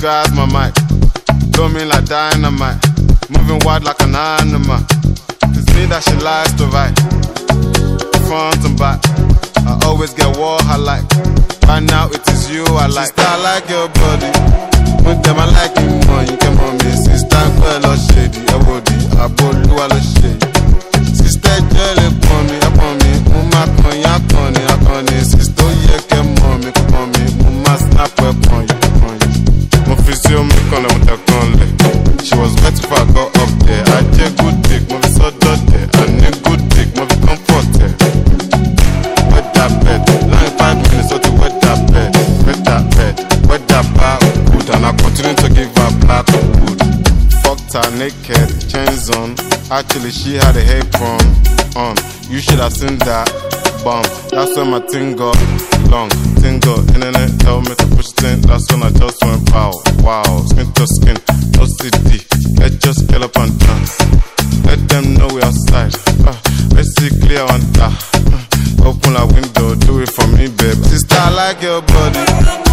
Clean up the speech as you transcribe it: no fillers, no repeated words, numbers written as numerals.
grabs my mic, blow me like dynamite, moving wide like an animal. It's me that she likes to write, front and back. I always get what I like. Right now it is you I like. Sister, I like your body. With them I like you more. You come on me, sister, girl, or shady. I body, I body, I love shady. Sister, girl, upon me, mama, con ya con it, I con it. Sister, yeah, come on me, mama, snap upon you. My physio me con le, want con le. She was wet if I got up there. I take good dick, my so dot there. I need good dick, my comfort there. Wet that bed, 95 minutes, so to wet that bed, wet that bar good, and I continue to give her black wood. Fucked her naked, chains on. Actually, she had a apron on. You should have seen that bum. That's when my thing got long. Thing got internet, tell me to push thing. That's when I just went pow. Wow, skin to skin, no CD. Let's just scale up and dance. Let them know we outside. Let's see clear on that. Open a window, do it for me, babe. Sister, I like your body.